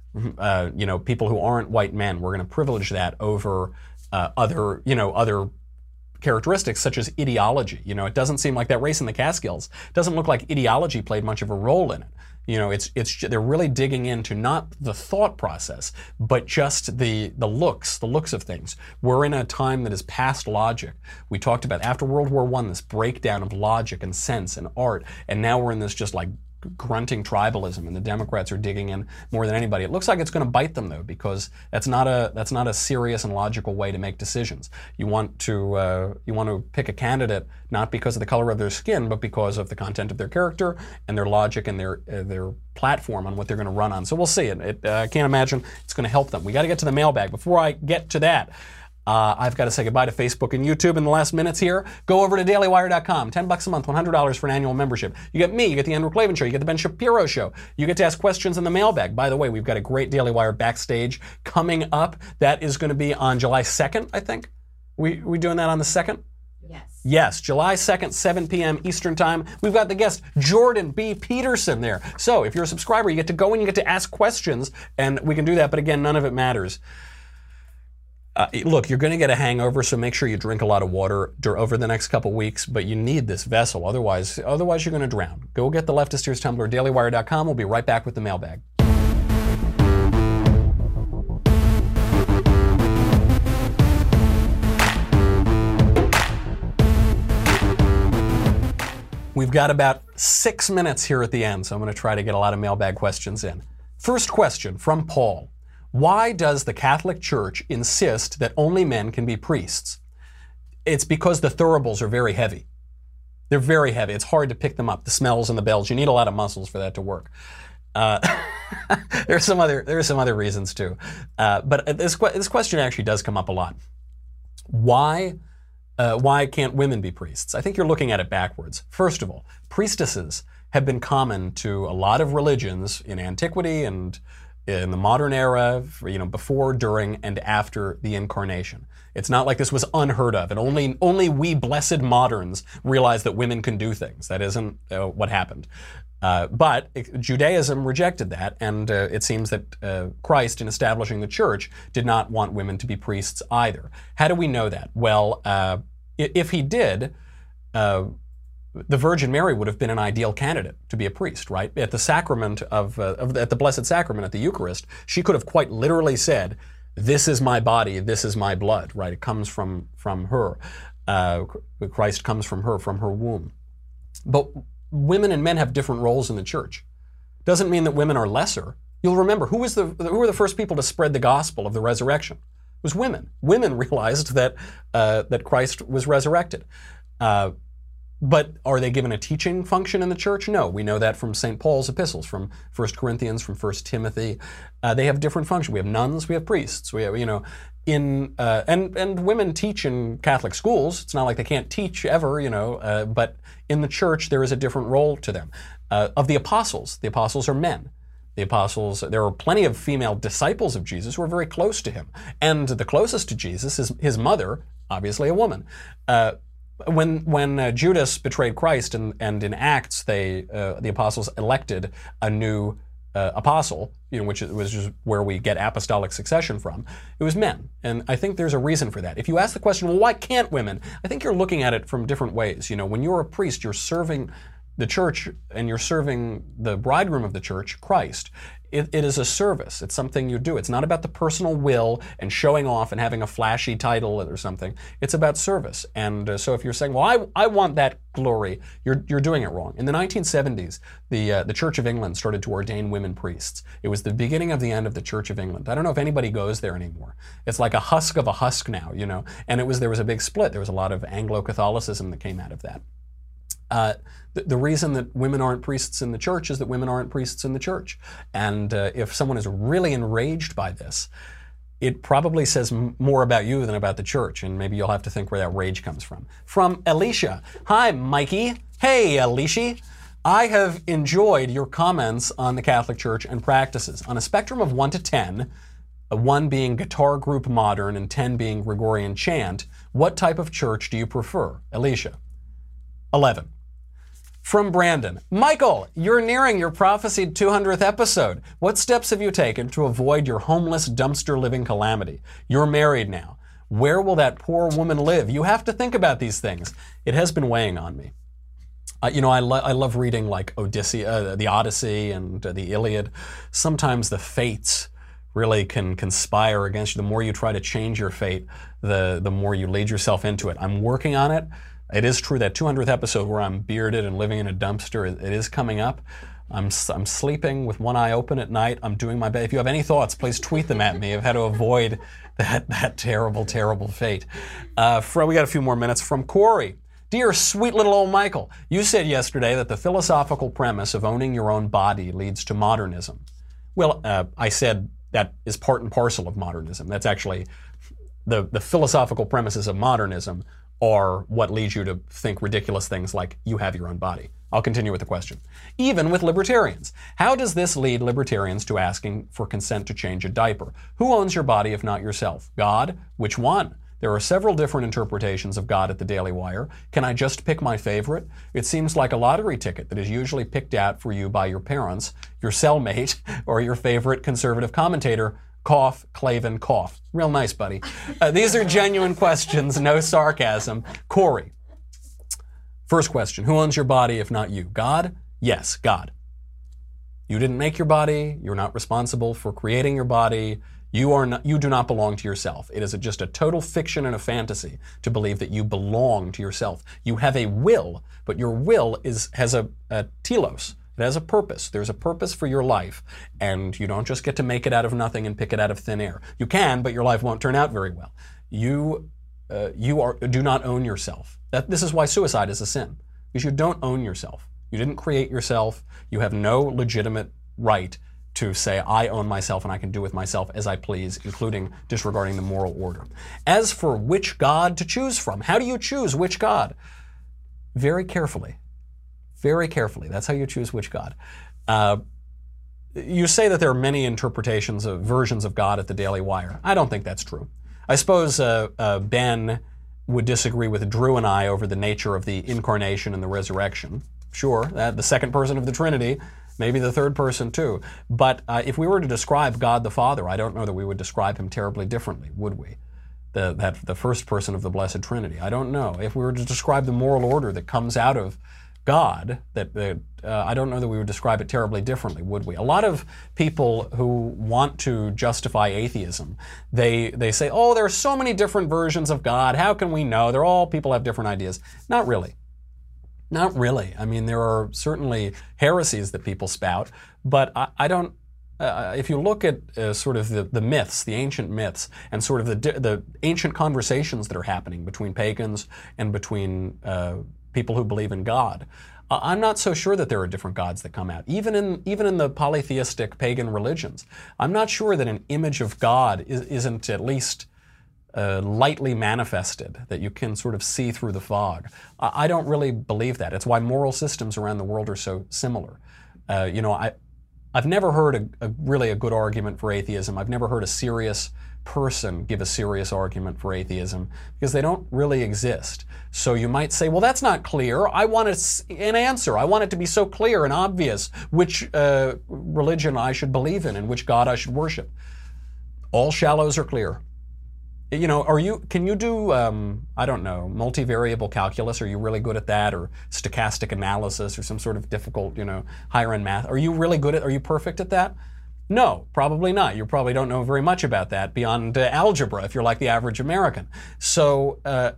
Uh, you know, people who aren't white men, we're going to privilege that over uh, other, you know, other characteristics such as ideology. You know, it doesn't seem like that race in the Catskills doesn't look like ideology played much of a role in it. You know, it's it's they're really digging into not the thought process, but just the the looks, the looks of things. We're in a time that is past logic. We talked about after World War One, this breakdown of logic and sense and art, and now we're in this just like grunting tribalism, and the Democrats are digging in more than anybody. It looks like it's going to bite them though, because that's not a that's not a serious and logical way to make decisions. You want to uh, you want to pick a candidate not because of the color of their skin, but because of the content of their character and their logic and their uh, their platform on what they're going to run on. So we'll see. It, it uh, I can't imagine it's going to help them. We got to get to the mailbag. Before I get to that, Uh, I've got to say goodbye to Facebook and YouTube in the last minutes here. Go over to daily wire dot com. Ten bucks a month, one hundred dollars for an annual membership. You get me, you get the Andrew Klavan Show, you get the Ben Shapiro Show. You get to ask questions in the mailbag. By the way, we've got a great Daily Wire backstage coming up. That is going to be on July second, I think. We we doing that on the second? Yes. Yes, July second, seven p.m. Eastern Time. We've got the guest, Jordan B. Peterson, there. So if you're a subscriber, you get to go and you get to ask questions, and we can do that, but again, none of it matters. Uh, look, you're going to get a hangover, so make sure you drink a lot of water over the next couple weeks, but you need this vessel. Otherwise, otherwise you're going to drown. Go get the Leftist Ears Tumbler, daily wire dot com. We'll be right back with the mailbag. We've got about six minutes here at the end, so I'm going to try to get a lot of mailbag questions in. First question from Paul. Why does the Catholic Church insist that only men can be priests? It's because the thuribles are very heavy. They're very heavy. It's hard to pick them up, the smells and the bells. You need a lot of muscles for that to work. Uh, there's some other there are some other reasons too. Uh, but this this question actually does come up a lot. Why uh, why can't women be priests? I think you're looking at it backwards. First of all, priestesses have been common to a lot of religions in antiquity and in the modern era, you know, before, during, and after the Incarnation. It's not like this was unheard of, and only only we blessed moderns realize that women can do things. That isn't uh, what happened. Uh, but it, Judaism rejected that, and uh, it seems that uh, Christ, in establishing the church, did not want women to be priests either. How do we know that? Well, uh, if he did, uh, the Virgin Mary would have been an ideal candidate to be a priest, right? At the sacrament of, uh, of at the Blessed Sacrament, at the Eucharist, she could have quite literally said, "This is my body, this is my blood," right? It comes from from her. Uh, Christ comes from her, from her womb. But women and men have different roles in the church. Doesn't mean that women are lesser. You'll remember, who was the who were the first people to spread the gospel of the resurrection? It was women. Women realized that uh, that Christ was resurrected. Uh, But are they given a teaching function in the church? No. We know that from Saint Paul's epistles, from First Corinthians, from First Timothy. Uh, they have different functions. We have nuns, we have priests. We have, you know, in uh, and and women teach in Catholic schools. It's not like they can't teach ever, you know. Uh, but in the church, there is a different role to them. Uh, of the apostles, the apostles are men. The apostles, there are plenty of female disciples of Jesus who are very close to him, and the closest to Jesus is his mother, obviously a woman. Uh, When when uh, Judas betrayed Christ, and, and in Acts, they uh, the apostles elected a new uh, apostle, you know, which was just where we get apostolic succession from. It was men, and I think there's a reason for that. If you ask the question, well, why can't women? I think you're looking at it from different ways. You know, when you're a priest, you're serving the church, and you're serving the bridegroom of the church, Christ. It, it is a service. It's something you do. It's not about the personal will and showing off and having a flashy title or something. It's about service. And uh, so if you're saying, well, I, I want that glory, you're, you're doing it wrong. In the nineteen seventies, the, uh, the Church of England started to ordain women priests. It was the beginning of the end of the Church of England. I don't know if anybody goes there anymore. It's like a husk of a husk now, you know. And it was there was a big split. There was a lot of Anglo-Catholicism that came out of that. Uh, the, the reason that women aren't priests in the church is that women aren't priests in the church. And uh, if someone is really enraged by this, it probably says m- more about you than about the church, and maybe you'll have to think where that rage comes from. From Alicia. Hi, Mikey. Hey, Alicia. I have enjoyed your comments on the Catholic Church and practices. On a spectrum of one to ten, uh, one being guitar group modern and ten being Gregorian chant, what type of church do you prefer? Alicia. eleven. From Brandon. Michael, you're nearing your prophesied two hundredth episode. What steps have you taken to avoid your homeless dumpster living calamity? You're married now. Where will that poor woman live? You have to think about these things. It has been weighing on me. Uh, you know, I, lo- I love reading like Odyssey, uh, the Odyssey and uh, the Iliad. Sometimes the fates really can conspire against you. The more you try to change your fate, the, the more you lead yourself into it. I'm working on it. It is true that two hundredth episode where I'm bearded and living in a dumpster, it, it is coming up. I'm, I'm sleeping with one eye open at night. I'm doing my best. If you have any thoughts, please tweet them at me of how to avoid that, that terrible, terrible fate. Uh, for, we got a few more minutes from Corey. Dear sweet little old Michael, you said yesterday that the philosophical premise of owning your own body leads to modernism. Well, uh, I said that is part and parcel of modernism. That's actually the, the philosophical premises of modernism are what leads you to think ridiculous things like you have your own body. I'll continue with the question. Even with libertarians, how does this lead libertarians to asking for consent to change a diaper? Who owns your body if not yourself? God? Which one? There are several different interpretations of God at the Daily Wire. Can I just pick my favorite? It seems like a lottery ticket that is usually picked out for you by your parents, your cellmate, or your favorite conservative commentator. Cough, Clavin, cough. Real nice, buddy. Uh, these are genuine questions, no sarcasm. Corey. First question, who owns your body if not you? God? Yes, God. You didn't make your body. You're not responsible for creating your body. You are not, you do not belong to yourself. It is a, just a total fiction and a fantasy to believe that you belong to yourself. You have a will, but your will is has a, a telos. It has a purpose. There's a purpose for your life, and you don't just get to make it out of nothing and pick it out of thin air. You can, but your life won't turn out very well. You uh, you are do not own yourself. That, this is why suicide is a sin, because you don't own yourself. You didn't create yourself. You have no legitimate right to say, I own myself and I can do with myself as I please, including disregarding the moral order. As for which God to choose from, how do you choose which God? Very carefully. Very carefully. That's how you choose which God. Uh, you say that there are many interpretations of versions of God at the Daily Wire. I don't think that's true. I suppose uh, uh, Ben would disagree with Drew and I over the nature of the incarnation and the resurrection. Sure, that the second person of the Trinity, maybe the third person too. But uh, if we were to describe God the Father, I don't know that we would describe him terribly differently, would we? The, that the first person of the Blessed Trinity. I don't know. If we were to describe the moral order that comes out of God, that, that uh, I don't know that we would describe it terribly differently, would we? A lot of people who want to justify atheism, they they say, oh, there are so many different versions of God. How can we know? They're all, people have different ideas. Not really. Not really. I mean, there are certainly heresies that people spout, but I, I don't, uh, if you look at uh, sort of the, the myths, the ancient myths, and sort of the, the ancient conversations that are happening between pagans and between uh, people who believe in God, uh, I'm not so sure that there are different gods that come out. Even in even in the polytheistic pagan religions, I'm not sure that an image of God is, isn't at least uh, lightly manifested, that you can sort of see through the fog. Uh, I don't really believe that. It's why moral systems around the world are so similar. Uh, you know, I, I've never heard a, a really a good argument for atheism. I've never heard a serious person give a serious argument for atheism because they don't really exist. So you might say, well, that's not clear. I want an answer. I want it to be so clear and obvious which uh, religion I should believe in and which God I should worship. All shallows are clear. You know, are you, can you do, um, I don't know, multivariable calculus? Are you really good at that? Or stochastic analysis or some sort of difficult, you know, higher end math? Are you really good at, are you perfect at that? No, probably not. You probably don't know very much about that beyond uh, algebra if you're like the average American. So uh,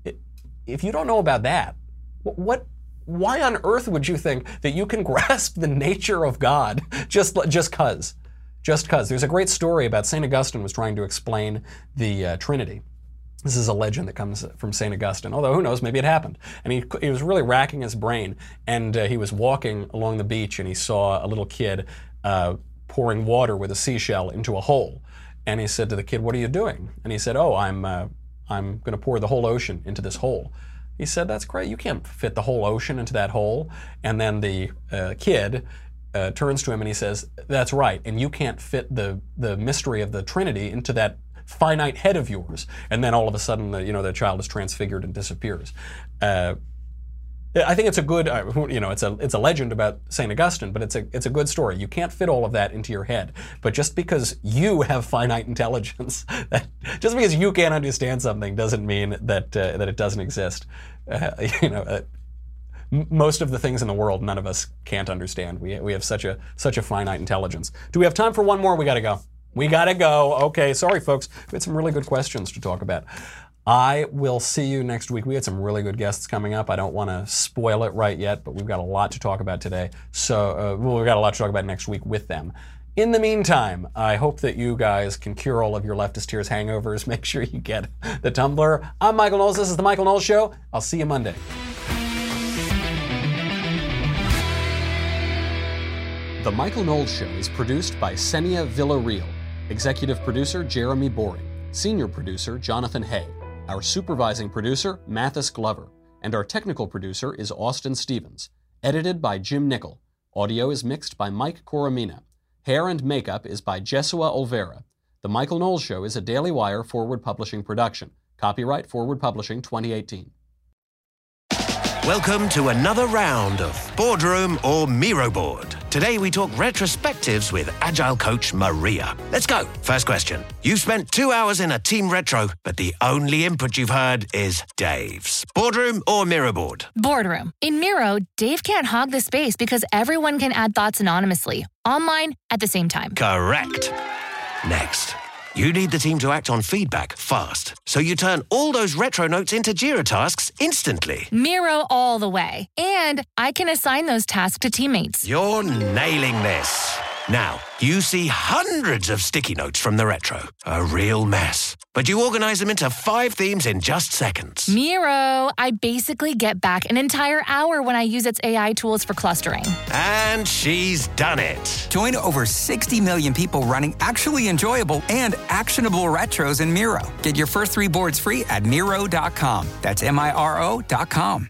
if you don't know about that, what, why on earth would you think that you can grasp the nature of God just just cause? Just cause. There's a great story about Saint Augustine was trying to explain the uh, Trinity. This is a legend that comes from Saint Augustine, although who knows, maybe it happened. And he, he was really racking his brain, and uh, he was walking along the beach, and he saw a little kid uh, pouring water with a seashell into a hole. And he said to the kid, what are you doing? And he said, oh, I'm uh, I'm going to pour the whole ocean into this hole. He said, that's great. You can't fit the whole ocean into that hole. And then the uh, kid uh, turns to him and he says, that's right. And you can't fit the, the mystery of the Trinity into that finite head of yours. And then all of a sudden, the, you know, the child is transfigured and disappears. Uh, I think it's a good, uh, you know, it's a it's a legend about Saint Augustine, but it's a it's a good story. You can't fit all of that into your head. But just because you have finite intelligence, that, just because you can't understand something doesn't mean that uh, that it doesn't exist. Uh, you know, uh, m- most of the things in the world, none of us can't understand. We we have such a such a finite intelligence. Do we have time for one more? We got to go. We got to go. Okay, sorry, folks. We had some really good questions to talk about. I will see you next week. We had some really good guests coming up. I don't want to spoil it right yet, but we've got a lot to talk about today. So uh, well, we've got a lot to talk about next week with them. In the meantime, I hope that you guys can cure all of your leftist tears hangovers. Make sure you get the Tumblr. I'm Michael Knowles. This is The Michael Knowles Show. I'll see you Monday. The Michael Knowles Show is produced by Senia Villarreal. Executive producer Jeremy Boring. Senior producer Jonathan Hay. Our supervising producer, Mathis Glover, and our technical producer is Austin Stevens. Edited by Jim Nickel. Audio is mixed by Mike Coromina. Hair and makeup is by Jesua Olvera. The Michael Knowles Show is a Daily Wire Forward Publishing production. Copyright Forward Publishing twenty eighteen. Welcome to another round of Boardroom or Miro Board. Today we talk retrospectives with Agile coach Maria. Let's go. First question. You've spent two hours in a team retro, but the only input you've heard is Dave's. Boardroom or Miro Board? Boardroom. In Miro, Dave can't hog the space because everyone can add thoughts anonymously, online, at the same time. Correct. Next. You need the team to act on feedback fast, so you turn all those retro notes into Jira tasks instantly. Miro all the way. And I can assign those tasks to teammates. You're nailing this. Now, you see hundreds of sticky notes from the retro. A real mess. But you organize them into five themes in just seconds. Miro, I basically get back an entire hour when I use its A I tools for clustering. And she's done it. Join over sixty million people running actually enjoyable and actionable retros in Miro. Get your first three boards free at Miro dot com. That's M I R O dot com.